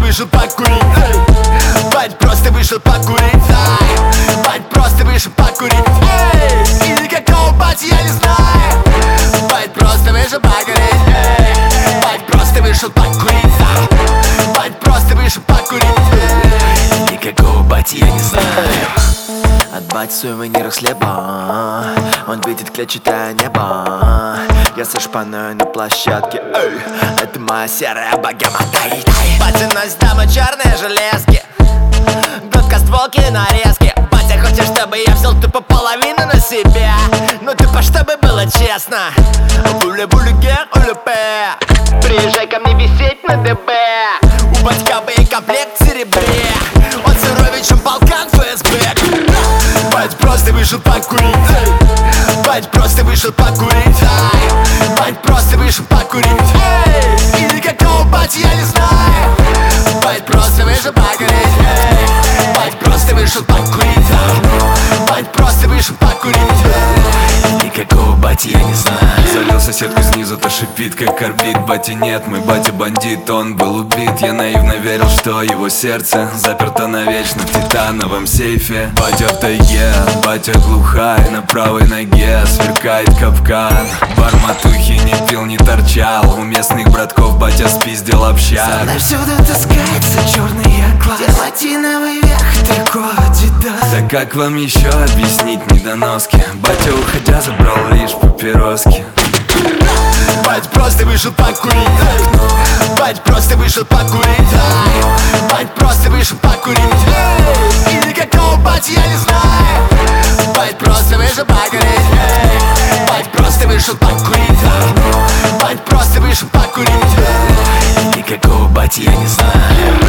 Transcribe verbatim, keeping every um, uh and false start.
вышел покурить, эй. Бать просто вышел покурить, ай. Бать просто вышел покурить, эй. И никакого бати я не знаю. Бать просто вышел покурить, эй. Бать просто вышел покурить, ай. Бать просто вышел покурить, эй. Никакого бати я не знаю. От бати в сувенирах слепо, он видит клетчатое небо. Я со шпаной на площадке, эй. Это моя серая богема, дай, дай. Батя носит дамы черные железки, гладкостволки нарезки. Батя хочет, чтобы я взял тупо половину на себя. Ну тупо, чтобы было честно. Буле-буле-ге, улюпе. Приезжай ко мне висеть на ДБ. У батька боекомплект в серебре. Он суровичем полкан ФСБ. Бать просто вышел покурить, эй. Бать просто вышел покурить, ай. Бать просто вышел покурить, эй. И никакого бати я не знаю. Бать просто вышел покурить, эй. Бать просто вышел покурить, ай. Бать просто вышел покурить, эй. Никакого бати я не знаю. Залил соседку снизу, та шипит, как орбит. Батя нет, мой батя бандит, он был убит. Я наивно верил, что его сердце заперто навечно в титановом сейфе. Батя в тайге, батя глухая, на правой ноге сверкает капкан. Барматухи не пил, не торчал, у местных братков батя спиздил общак. За мной всюду таскается черный оклад, дерматиновый верх, трико, адидас. Да как вам еще объяснить недоноски? Батя, уходя, забрал лишь папироски. Бать просто вышел покурить, эй. Бать просто вышел покурить, ай. Бать просто вышел покурить, эй. И никакого бати я не знаю. Бать просто вышел покурить, эй. Бать просто вышел покурить, ай. Бать просто вышел покурить, эй. И никакого бати я не знаю.